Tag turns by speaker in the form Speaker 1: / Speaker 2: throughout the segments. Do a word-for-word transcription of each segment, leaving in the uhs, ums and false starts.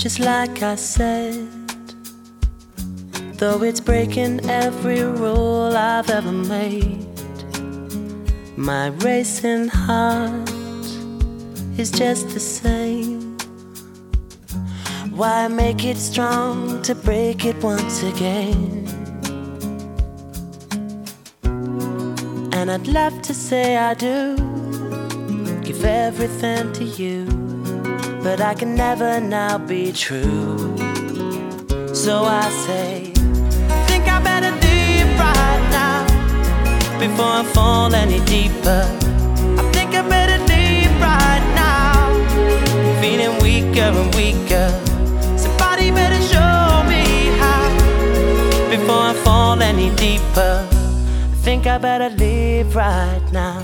Speaker 1: Just like I said, though it's breaking every rule I've ever made, my racing heart is just the same. Why make it strong to break it once again? And I'd love to say I do, give everything to you, but I can never now be true. So I say, I think I better leave right now before I fall any deeper. I think I better leave right now, feeling weaker and weaker. Somebody better show me how before I fall any deeper. I think I better leave right now.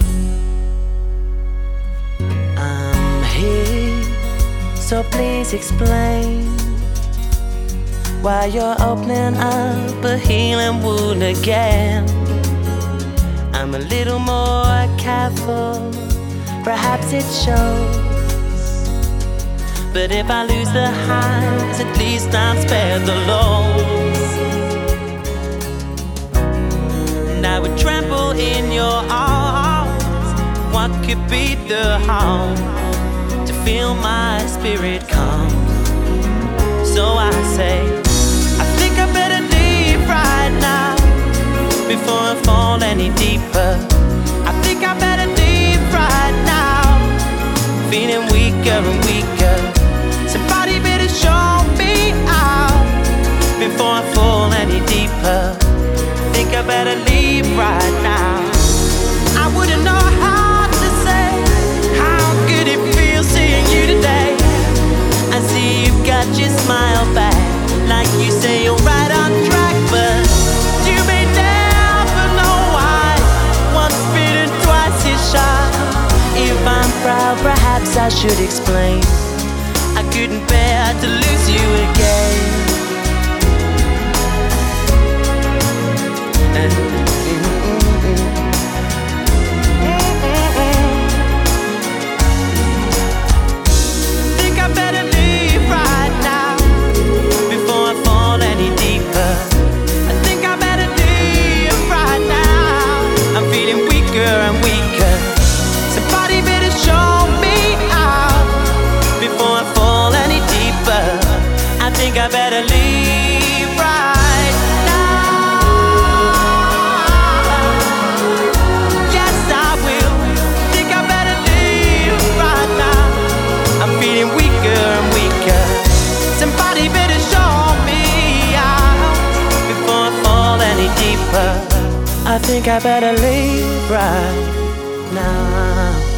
Speaker 1: I'm here, so please explain why you're opening up a healing wound again. I'm a little more careful, perhaps it shows, but if I lose the highs, at least I'm spared the lows. And I would trample in your arms. What could be the harm to feel my spirit calm? So I say, I think I better leave right now before I fall any deeper. I think I better leave right now, feeling weaker and weaker. Somebody better show me out before I fall any deeper. I think I better leave right now. I wouldn't know how to say how good it feels seeing you today. I see you've got your smile back, like you say you're right on track, but you may never know why once bitten, twice is shy. If I'm proud, perhaps I should explain I couldn't bear to lose you again. And think I better leave right now before I fall any deeper. I think I better leave right now. I'm feeling weaker and weaker. Somebody better show me out before I fall any deeper. I think I better leave right now. Yes, I will. Think I better leave right now. I'm feeling weaker and weaker. Somebody better show me out before I fall any deeper. I think I better leave right now.